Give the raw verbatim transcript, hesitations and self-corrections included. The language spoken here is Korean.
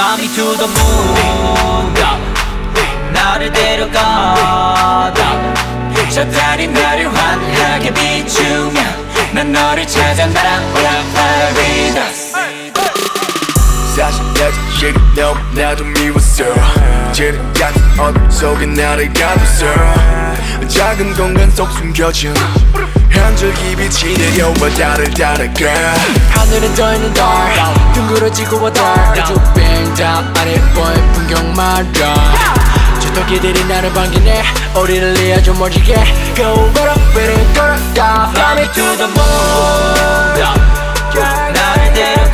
Fly me to the moon 나를 데려가 저 달이 나를 환하게 비추면 난 너를 찾아 날아올라 Paradise 사실 야자식이 너무나도 미웠어 지름 같은 얼굴 속에 나를 가뒀어 작은 공간 속 숨겨진 한줄기 빛이 내려와 나를 따라가 하늘은 떠있는 달 둥그러지고 와 달 우주 빙당 아래 보인 풍경 말야 저 토끼들이 나를 반기네 우리를 이어 좀 멋지게 Go 걸어 위를 걸어가 Fly me to the moon 나를 데려